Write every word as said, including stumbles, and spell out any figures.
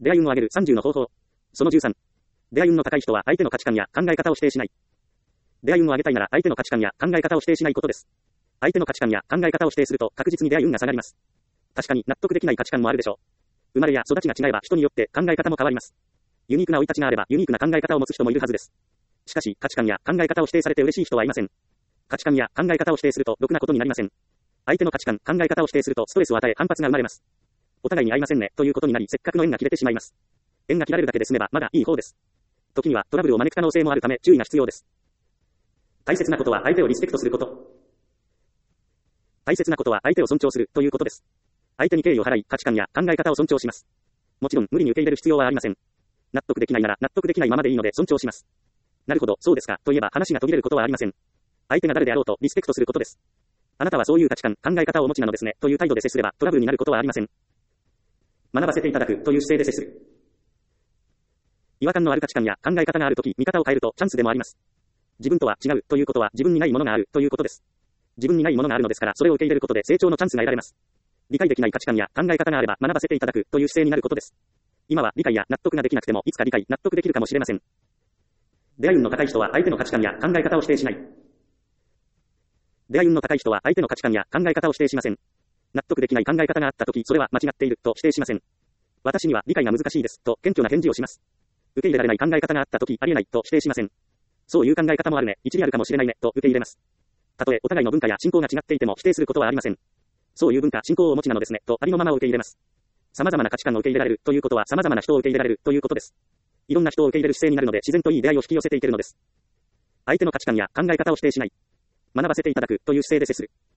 出会い運を上げるさんじゅうの方法。そのじゅうさん。出会い運の高い人は相手の価値観や考え方を否定しない。出会い運を上げたいなら相手の価値観や考え方を否定しないことです。相手の価値観や考え方を否定すると確実に出会い運が下がります。確かに納得できない価値観もあるでしょう。生まれや育ちが違えば人によって考え方も変わります。ユニークな生い立ちがあればユニークな考え方を持つ人もいるはずです。しかし価値観や考え方を否定されて嬉しい人はいません。価値観や考え方を否定するとろくなことになりません。相手の価値観、考え方を否定するとストレスを与え反発が生まれます。お互いに合いませんねということになりせっかくの縁が切れてしまいます。縁が切られるだけで済めばまだいい方です。時にはトラブルを招く可能性もあるため注意が必要です。大切なことは相手をリスペクトすること。大切なことは相手を尊重するということです。相手に敬意を払い価値観や考え方を尊重します。もちろん無理に受け入れる必要はありません。納得できないなら納得できないままでいいので尊重します。なるほど、そうですかと言えば話が途切れることはありません。相手が誰であろうとリスペクトすることです。あなたはそういう価値観、考え方をお持ちなのですねという態度で接すればトラブルになることはありません。学ばせていただくという姿勢で接する。違和感のある価値観や考え方があるとき、見方を変えるとチャンスでもあります。自分とは違うということは自分にないものがあるということです。自分にないものがあるのですからそれを受け入れることで成長のチャンスが得られます。理解できない価値観や考え方があれば学ばせていただくという姿勢になることです。今は理解や納得ができなくてもいつか理解、納得できるかもしれません。出会い運の高い人は相手の価値観や考え方を否定しない。出会い運の高い人は相手の価値観や考え方を否定しません。納得できない考え方があったときそれは間違っていると否定しません。私には理解が難しいですと謙虚な返事をします。受け入れられない考え方があったときありえないと否定しません。そういう考え方もあるね、一理あるかもしれないねと受け入れます。たとえお互いの文化や信仰が違っていても否定することはありません。そういう文化、信仰をお持ちなのですねとありのままを受け入れます。様々な価値観を受け入れられるということは様々な人を受け入れられるということです。いろんな人を受け入れる姿勢になるので自然といい出会いを引き寄せていけるのです。相手の価値観や考え方を否定しない。学ばせていただくという姿勢で接する。